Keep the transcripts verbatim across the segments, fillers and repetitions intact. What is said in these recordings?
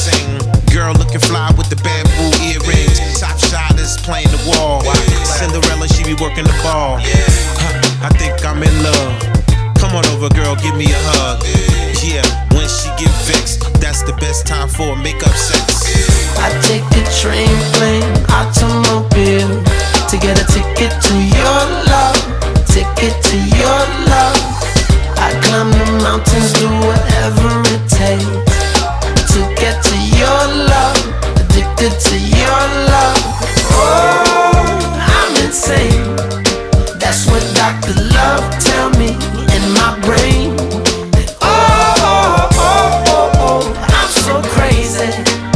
sing. Girl looking fly with the bamboo earrings. Top shot is playing the wall. Cinderella, she be working the ball. Huh, I think I'm in love. Come on over, girl, give me a hug. Yeah, when she get vexed, that's the best time for makeup sex. I take a train, plane, automobile to get a ticket to your love, ticket to your love. I climb the mountains, do whatever it takes to get to your love, addicted to your love. Oh, I'm insane. That's what Doctor Love tell me in my brain. Oh, oh, oh, oh, oh, I'm so crazy.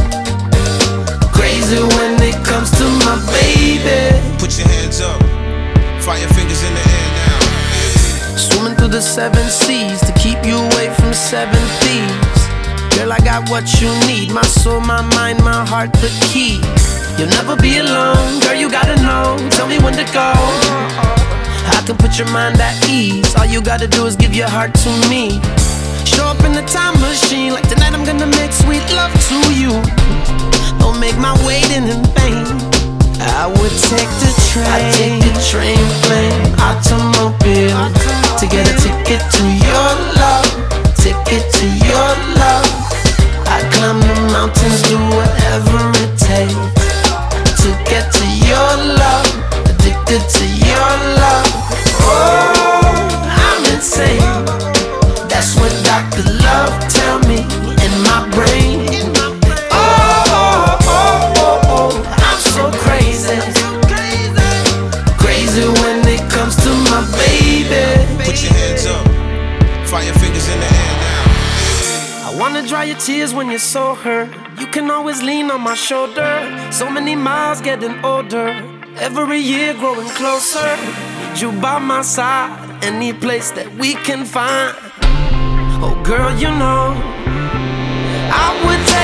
Crazy when it comes to my baby. Put your hands up, fire fingers in the air now. Swimming through the seven seas to keep you away from seven thieves. Girl, I got what you need. My soul, my mind, my heart, the key. You'll never be alone. Girl, you gotta know. Tell me when to go. I can put your mind at ease. All you gotta do is give your heart to me. Show up in the time machine. Like tonight I'm gonna make sweet love to you. Don't make my waiting in vain. I would take the train. I take the train, plane, automobile to get a ticket to your love, ticket to your love. I climb the mountains, do whatever it takes to get to your love, addicted to your love. Oh, I'm insane. That's what Doctor Love tell me in my brain. Oh, oh, oh, oh, oh, I'm so crazy. Crazy when it comes to my baby. Put your hands up, fire fingers in the air now. I wanna dry your tears when you're so hurt. You can always lean on my shoulder. So many miles getting older, every year growing closer. Need you by my side, any place that we can find. Oh girl, you know I would